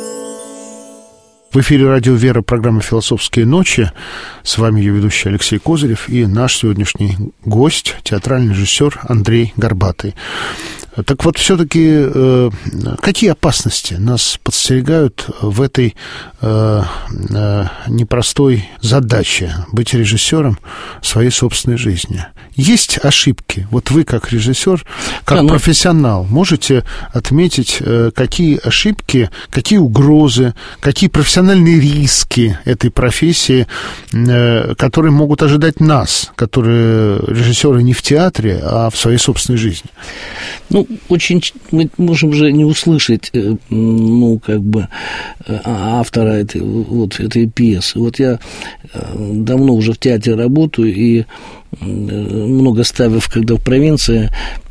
В эфире радио «Вера», программа «Философские ночи». С вами ее ведущий Алексей Козырев и наш сегодняшний гость, театральный режиссер Андрей Горбатый. Так вот, все-таки э, какие опасности нас подстерегают в этой э, э, непростой задаче быть режиссером своей собственной жизни? Есть ошибки? Вот вы, как режиссер, как да, ну... профессионал, можете отметить, э, какие ошибки, какие угрозы, какие профессиональные риски этой профессии, э, которые могут ожидать нас, которые режиссеры не в театре, а в своей собственной жизни?
Ну, очень мы можем же не услышать, ну, как бы, автора этой, вот, этой пьесы. Вот я давно уже в театре работаю, и много ставив, когда в провинции,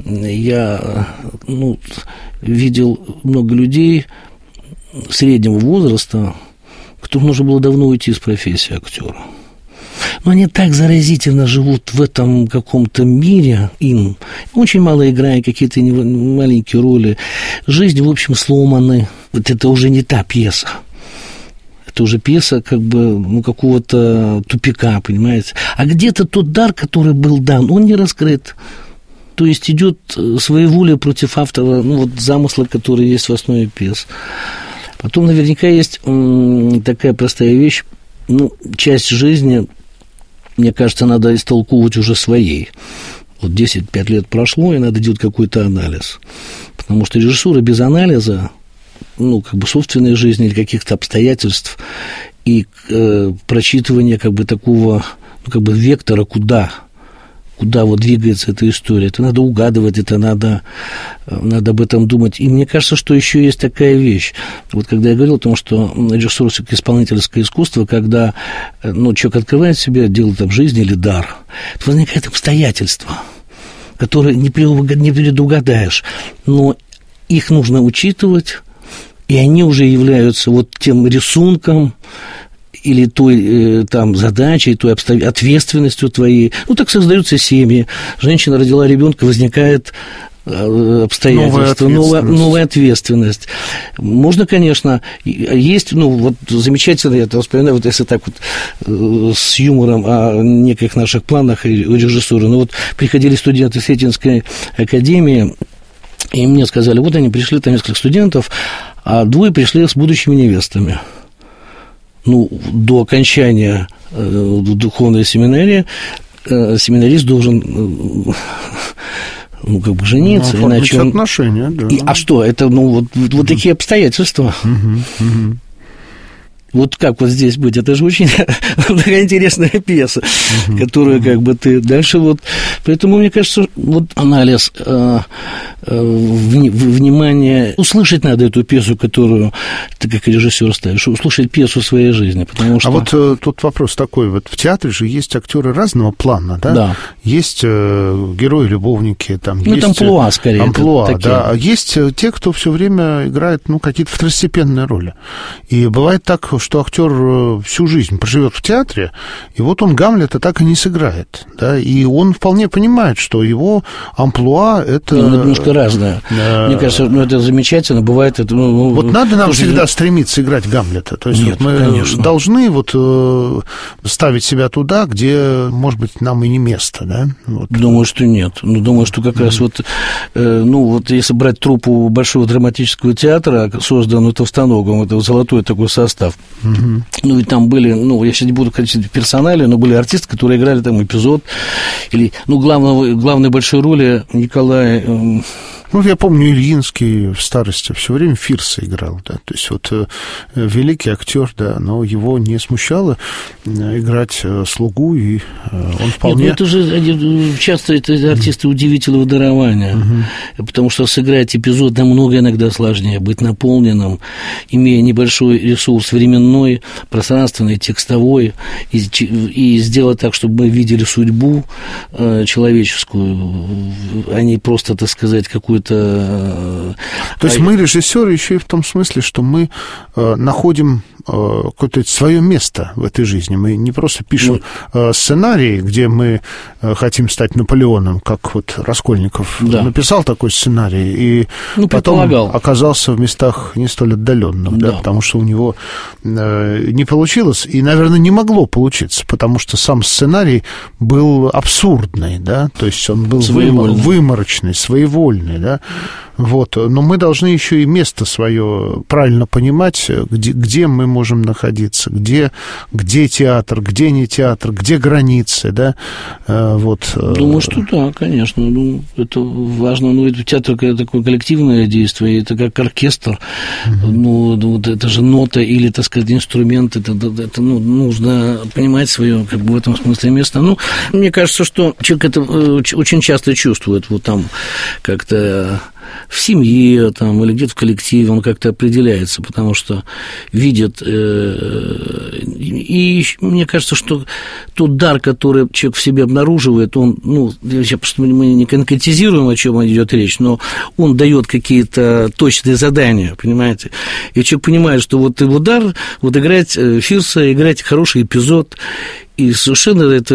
я, ну, видел много людей среднего возраста, которым нужно было давно уйти из профессии актера. Но они так заразительно живут в этом каком-то мире им. Очень мало играя какие-то маленькие роли. Жизнь, в общем, сломаны. Вот это уже не та пьеса. Это уже пьеса как бы, ну, какого-то тупика, понимаете. А где-то тот дар, который был дан, он не раскрыт. То есть идет своеволие против автора, ну, вот замысла, который есть в основе пьес. Потом наверняка есть такая простая вещь. Ну, часть жизни, мне кажется, надо истолковывать уже своей. Вот десять-пять лет прошло, и надо делать какой-то анализ. Потому что режиссура без анализа, ну, как бы собственной жизни или каких-то обстоятельств и э, прочитывания как бы такого, ну, как бы вектора, куда, куда вот двигается эта история. Это надо угадывать, это надо, надо об этом думать. И мне кажется, что еще есть такая вещь. Вот когда я говорил о том, что режиссура все-таки исполнительское искусство, когда, ну, человек открывает себя, делает там жизнь или дар, то возникает обстоятельства, которые не предугадаешь, но их нужно учитывать, и они уже являются вот тем рисунком или той там задачей, той ответственностью твоей. Ну, так создаются семьи. Женщина родила ребенка, возникает обстоятельства, новая ответственность. Новая, новая ответственность. Можно, конечно, есть, ну, вот замечательно, я вспоминаю, вот если так вот с юмором о неких наших планах и режиссуры, ну, вот приходили студенты Сретенской академии, и мне сказали, вот они пришли, там несколько студентов, а двое пришли с будущими невестами. Ну, до окончания э, духовной семинарии э, семинарист должен, э, ну, как бы жениться.
Ну,
иначе он...
отношения, да.
И, а что, это, ну, вот, вот угу. такие обстоятельства.
Угу, угу.
Вот как вот здесь быть? Это же очень такая интересная пьеса, uh-huh. которую uh-huh. как бы ты дальше вот... Поэтому, мне кажется, вот анализ, э, э, внимание... Услышать надо эту пьесу, которую ты как режиссер ставишь, услышать пьесу своей жизни, потому что...
А вот э, тут вопрос такой, вот в театре же есть актеры разного плана, да?
Да.
Есть э, герои-любовники, там
ну,
есть...
Ну, это амплуа, скорее.
Амплуа, да. А есть те, кто все время играет, ну, какие-то второстепенные роли. И бывает так, что актер всю жизнь проживет в театре, и вот он Гамлета так и не сыграет, да, и он вполне понимает, что его амплуа это...
Ну, немножко разное. А... Мне кажется, ну, это замечательно, бывает это... Ну,
вот надо нам
слушай,
всегда стремиться играть Гамлета, то есть
нет,
вот мы
конечно.
должны вот ставить себя туда, где, может быть, нам и не место, да? Вот.
Думаю, что нет. Ну, думаю, что как mm-hmm. раз вот, э, ну, вот если брать труппу Большого драматического театра, созданную Товстоногом, это золотой такой состав, Uh-huh. ну, и там были, ну, я сейчас не буду говорить в персонале, но были артисты, которые играли там эпизод, или, ну, главного, главной большой роли Николай, э,
Ну, я помню, Ильинский в старости все время Фирса играл, да, то есть вот э, великий актер, да, но его не смущало играть э, слугу, и э, он вполне...
Нет, ну, это же часто это артисты удивительного дарования, угу. потому что сыграть эпизод намного иногда сложнее, быть наполненным, имея небольшой ресурс временной, пространственный, текстовой, и, и сделать так, чтобы мы видели судьбу э, человеческую, а не просто, так сказать, какую-то...
То есть мы режиссеры еще и в том смысле, что мы э, находим э, какое-то свое место в этой жизни. Мы не просто пишем э, сценарий, где мы э, хотим стать Наполеоном, как вот Раскольников да. написал такой сценарий, и ну, потом оказался в местах не столь отдаленных, да. Да, потому что у него э, не получилось, и, наверное, не могло получиться, потому что сам сценарий был абсурдный, да, то есть он был выморочный, своевольный, да. Вот. Но мы должны еще и место свое правильно понимать, где, где мы можем находиться, где, где театр, где не театр, где границы, да, вот.
Думаю, что да, конечно, ну, это важно, ну, это театр это такое коллективное действие, это как оркестр, mm-hmm. ну, вот это же нота или, так сказать, инструмент, это, это ну, нужно понимать свое, как бы в этом смысле место. Ну, мне кажется, что человек это очень часто чувствует, вот там как-то в семье там, или где-то в коллективе он как-то определяется, потому что видит. Э, и мне кажется, что тот дар, который человек в себе обнаруживает, он, ну, просто мы не конкретизируем, о чем идет речь, но он дает какие-то точные задания, понимаете? И человек понимает, что вот его дар, вот играть Фирса, играть хороший эпизод. И совершенно это,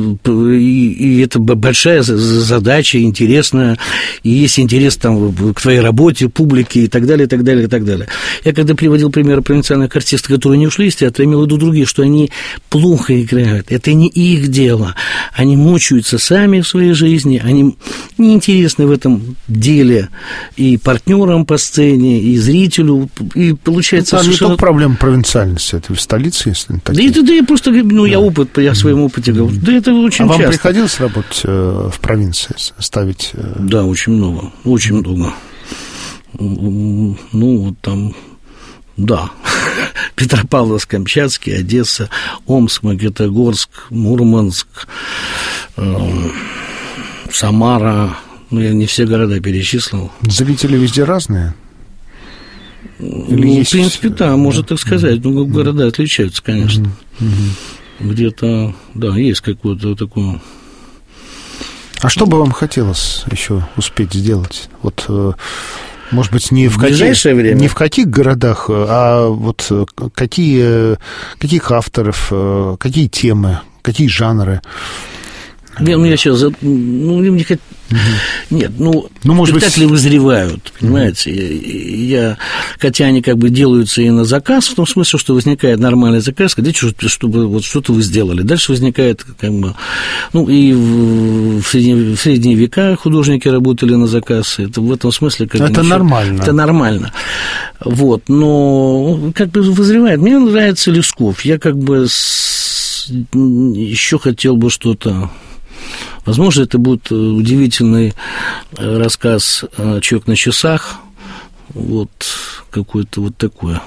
и, и это большая задача, интересная, и есть интерес там, к твоей работе, публике и так далее, и так далее, и так далее. Я когда приводил примеры провинциальных артистов, которые не ушли из театра, имел в виду другие, что они плохо играют, это не их дело, они мучаются сами в своей жизни, они неинтересны в этом деле и партнерам по сцене, и зрителю, и получается...
Ну, совершенно... не только проблема провинциальности, это в столице, если
такие. Да это да, я просто, ну, я опыт я в своем опыте говорю. Да это очень
а
часто.
А вам приходилось работать в провинции, ставить?
Да, очень много, очень много. Ну, вот там, да. Петропавловск-Камчатский, Одесса, Омск, Магнитогорск, Мурманск, Самара. Ну, я не все города перечислил.
Зрители везде разные?
Или ну, есть... в принципе, да, можно так сказать. Ну, города отличаются, конечно. Где-то, да, есть какое-то такое...
А что бы вам хотелось еще успеть сделать? Вот, может быть, не в, в каких, время. Не в каких городах, а вот какие, каких авторов, какие темы, какие жанры?
Я, ну, я сейчас... Ну, не хоть... угу. Нет, ну,
ну может
спектакли
быть...
вызревают, понимаете? Угу. Я, хотя они как бы делаются и на заказ, в том смысле, что возникает нормальный заказ, хотите, чтобы вот что-то вы сделали. Дальше возникает как бы... Ну, и в, в, средние, в средние века художники работали на заказ. Это в этом смысле... Как
это
ничего,
нормально.
Это нормально. Вот, но как бы вызревает. Мне нравится Лесков. Я как бы с... еще хотел бы что-то... Возможно, это будет удивительный рассказ «Человек на часах», вот какое-то вот такое.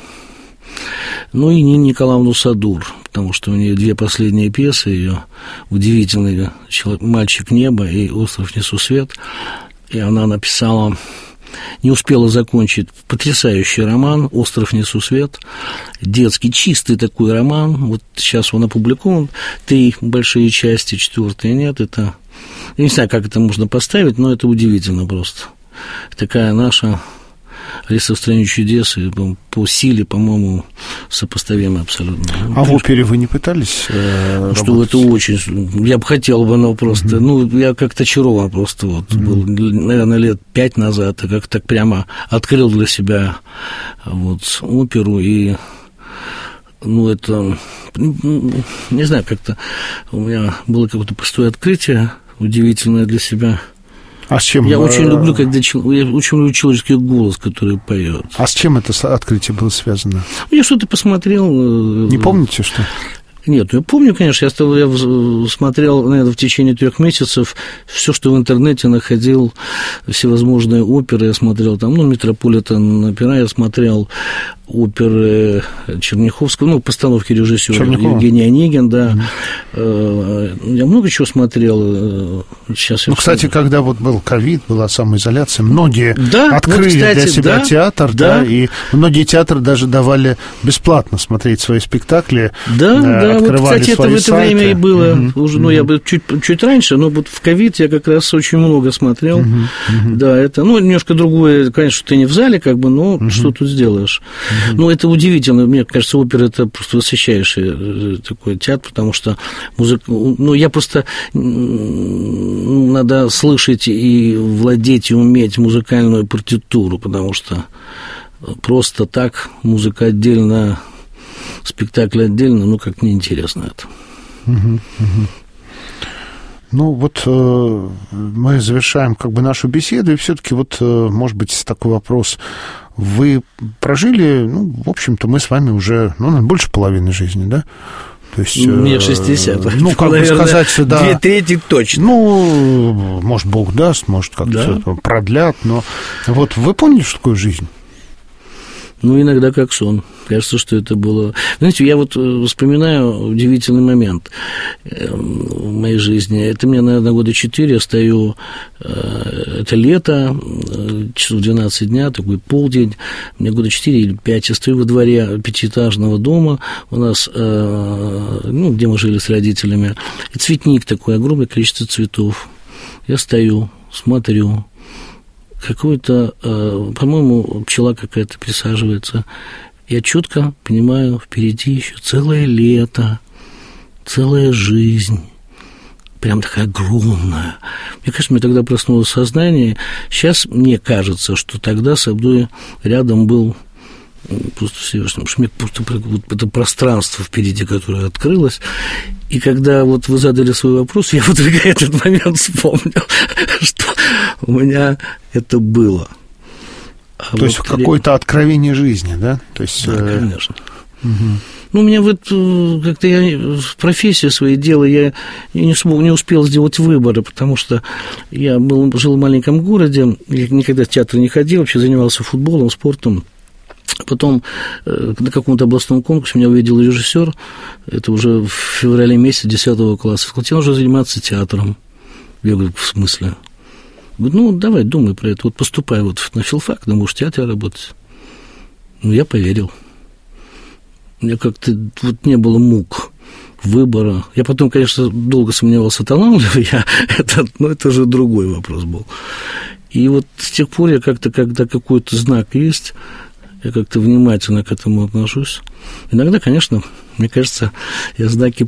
Ну и Нина Николаевна Садур, потому что у нее две последние пьесы, ее удивительный «Мальчик неба» и «Остров несу свет», и она написала... Не успела закончить потрясающий роман «Остров несу свет», детский, чистый такой роман. Вот сейчас он опубликован, три большие части, четвертая нет. Это, я не знаю, как это можно поставить, но это удивительно просто. Такая наша «Алиса в стране чудес» и по силе, по-моему, сопоставимы абсолютно.
А в опере вы не пытались э,
Что работать? Это очень... Я бы хотел бы, но просто... Mm-hmm. Ну, я как-то очарован просто. Вот, mm-hmm. был, наверное, лет пять назад, и как-то прямо открыл для себя вот, оперу, и... Ну, это... Не знаю, как-то... У меня было какое-то простое открытие, удивительное для себя...
А с чем?
Я очень люблю, когда я очень люблю человеческий голос, который поет.
А с чем это открытие было связано?
Я что-то посмотрел.
Не помните, что?
Нет, я помню, конечно, я, стал, я смотрел, наверное, в течение трех месяцев все, что в интернете находил, всевозможные оперы я смотрел, там, ну, Метрополитен опера я смотрел, оперы Черняховского, ну, постановки режиссера Евгений Онегин, да. Mm-hmm. Я много чего смотрел. Сейчас
ну, кстати, смотрю. Когда вот был ковид, была самоизоляция, многие
да,
открыли вот, кстати, для себя
да,
театр, да. да, и многие театры даже давали бесплатно смотреть свои спектакли.
Да, да, вот, кстати, это в это
сайты.
время и было.
Mm-hmm.
Уже, ну, mm-hmm. я бы чуть, чуть раньше, но вот в ковид я как раз очень много смотрел. Mm-hmm. Mm-hmm. Да, это, ну, немножко другое, конечно, ты не в зале, как бы, но mm-hmm. что тут сделаешь? Mm-hmm. Ну, это удивительно. Мне кажется, опера – это просто восхищающий такой театр, потому что музыка... Ну, я просто... Надо слышать и владеть, и уметь музыкальную партитуру, потому что просто так музыка отдельно, спектакль отдельно, ну, как неинтересно это.
Угу, угу. Ну, вот э, мы завершаем как бы нашу беседу, и все-таки вот, э, может быть, такой вопрос. Вы прожили, ну, в общем-то, мы с вами уже, ну, больше половины жизни, да? То есть,
мне шестьдесят.
Ну, как бы сказать, да.
Две трети точно.
Ну, может, Бог даст, может, как-то да. продлят, но вот вы поняли, что такое жизнь?
Ну, иногда как сон. Кажется, что это было... Знаете, я вот вспоминаю удивительный момент в моей жизни. Это мне, наверное, года четыре, я стою... Это лето, часов двенадцать дня, такой полдень. Мне года четыре или пять. Я стою во дворе пятиэтажного дома у нас, ну, где мы жили с родителями. И цветник такой, огромное количество цветов. Я стою, смотрю. Какой-то, по-моему, пчела какая-то присаживается. Я четко понимаю, впереди еще целое лето, целая жизнь, прям такая огромная. Мне кажется, мне тогда проснулось сознание. Сейчас мне кажется, что тогда со мной рядом был просто Всевышний, потому что мне просто вот это пространство впереди, которое открылось. И когда вот вы задали свой вопрос, я вот только этот момент вспомнил, что у меня это было. А
То есть вот какое-то откровение жизни, да? То есть,
да, э... конечно. Угу. Ну, у меня вот как-то я в профессии своей дела я не, смог, не успел сделать выборы, потому что я был, жил в маленьком городе, я никогда в театр не ходил, вообще занимался футболом, спортом. Потом на каком-то областном конкурсе меня увидел режиссер, это уже в феврале месяце десятого класса, сказал, тебе нужно заниматься театром. Я говорю, в смысле? Говорю, ну, давай, думай про это, вот поступай вот на филфак, да можешь в театре работать. Ну, я поверил. У меня как-то вот не было мук выбора. Я потом, конечно, долго сомневался, талантлив я, это, но это уже другой вопрос был. И вот с тех пор я как-то, когда какой-то знак есть, я как-то внимательно к этому отношусь. Иногда, конечно, мне кажется, я знаки,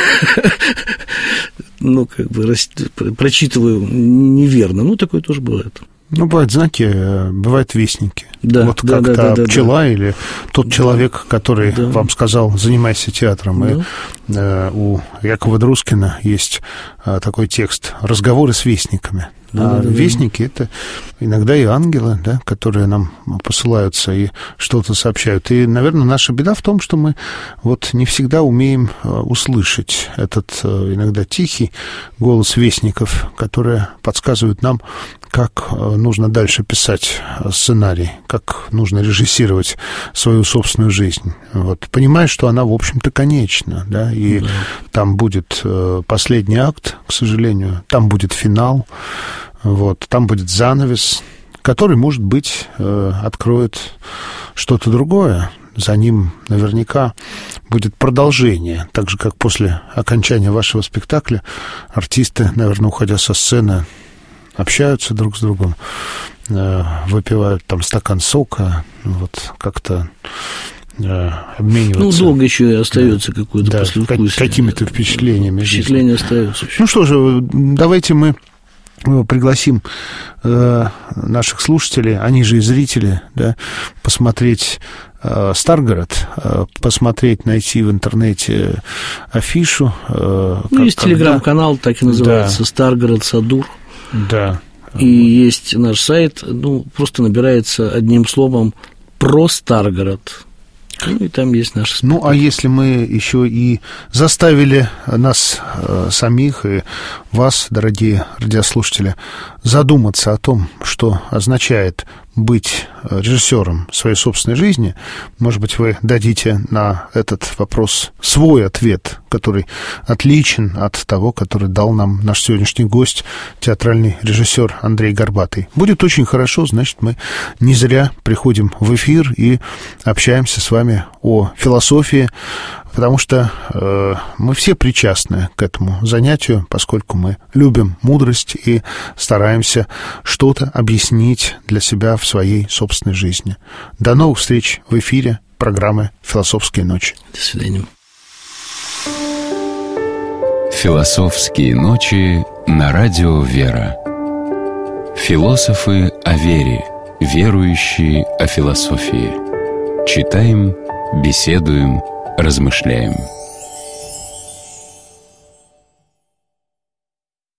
ну, как бы, прочитываю неверно. Ну, такое тоже бывает.
Ну, бывают знаки, бывают вестники.
Да,
вот
да,
как-то
да, да,
пчела
да.
или тот да. человек, который
да.
вам сказал, занимайся театром. Да. И э, у Якова Друскина есть э, такой текст «Разговоры с вестниками». Да, а да, вестники да. – это иногда и ангелы, да, которые нам посылаются и что-то сообщают. И, наверное, наша беда в том, что мы вот не всегда умеем услышать этот иногда тихий голос вестников, которые подсказывают нам, как нужно дальше писать сценарий, как нужно режиссировать свою собственную жизнь. Вот. Понимаешь, что она, в общем-то, конечна, да, и да. там будет последний акт, к сожалению, там будет финал. Вот, там будет занавес, который, может быть, откроет что-то другое. За ним наверняка будет продолжение. Так же, как после окончания вашего спектакля артисты, наверное, уходя со сцены, общаются друг с другом, выпивают там стакан сока, вот как-то обмениваются.
Ну, долго еще и остается да, какое-то
да,
послевкусие.
Какими-то впечатлениями.
Впечатления остаются.
Ну что же, давайте мы пригласим э, наших слушателей, они же и зрители, да, посмотреть э, «Старгород», э, посмотреть, найти в интернете афишу. Э,
ну, как, есть телеграм-канал, так и называется, да. «Старгород Садур».
Да.
И есть наш сайт, ну, просто набирается одним словом «Про Старгород». Ну, и там есть наши спектакли.
Ну, а если мы еще и заставили нас э, самих и вас, дорогие радиослушатели, задуматься о том, что означает быть режиссером своей собственной жизни, может быть, вы дадите на этот вопрос свой ответ, который отличен от того, который дал нам наш сегодняшний гость, театральный режиссер Андрей Горбатый. Будет очень хорошо, значит, мы не зря приходим в эфир и общаемся с вами о философии, потому что э, мы все причастны к этому занятию, поскольку мы любим мудрость и стараемся что-то объяснить для себя в своей собственной жизни. До новых встреч в эфире программы «Философские ночи».
До свидания.
«Философские ночи» на радио «Вера». Философы о вере, верующие о философии. Читаем, беседуем, размышляем.